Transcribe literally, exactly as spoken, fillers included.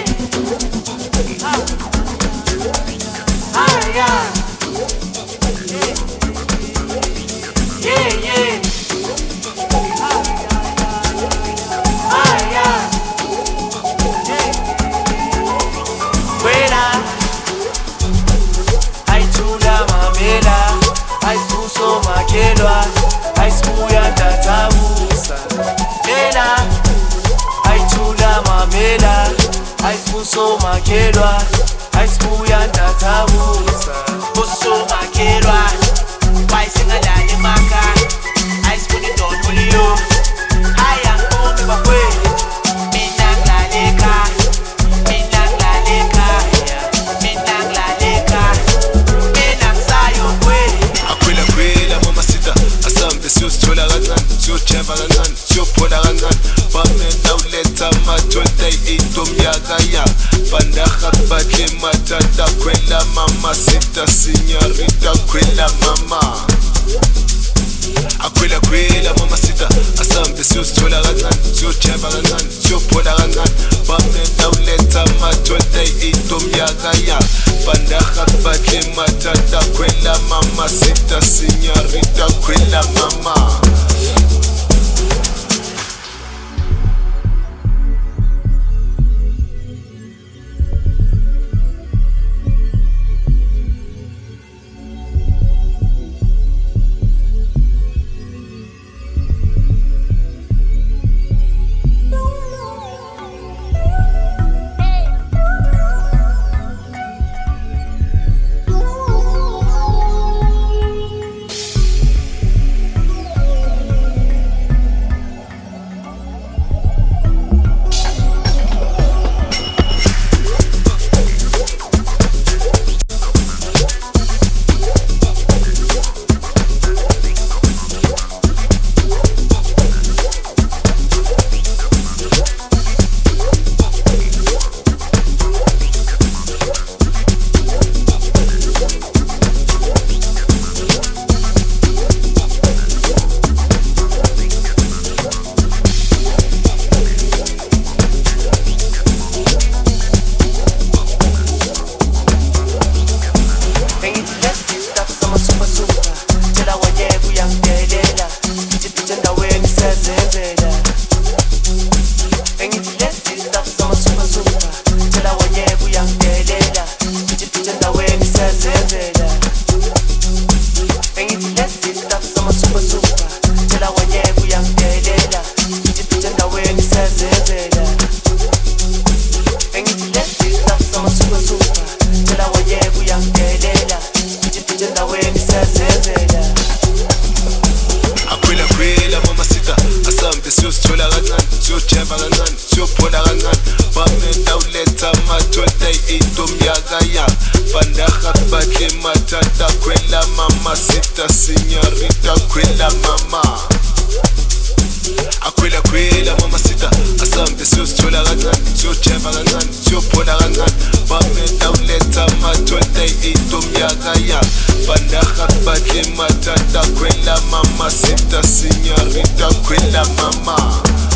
Buso makelwa ayisibuya ndathabusa buso makelwa wayisingalali maka ayisibuni donoliyo aya ngome bakweli mina nglaleka mina nglaleka mina nglaleka mina ngisayo kweli akwela kwela mama sita asambe siyosithola kancane siyojeva kancane siyophola kancane bamenda uletha ma-twenty eight omnyaka ya bandaha bakhe matata kwela mama sita sinyorita kwela mama akwela kwela mama sita asambe siyosithola kancane siyojeva kancane siyophola kancane bamenda uletha ma-twenty eight omnyaka ya bandaha bakhe matata kwela mama sita sinyorita kwela mama siyosithola kancane siyojeva kancane siyophola kancane bamenda uletha ma-twenty eight omnyaka ya bandaha bakhe matata kwela mama sita sinyorita kwela mama akwela kwela mama sita asambe siyosithola kancane siyojeva kancane siyophola kancane bamenda uletha ma-twenty eight omnyaka ya bandaha bakhe matata kwela mama sita sinyorita kwela mama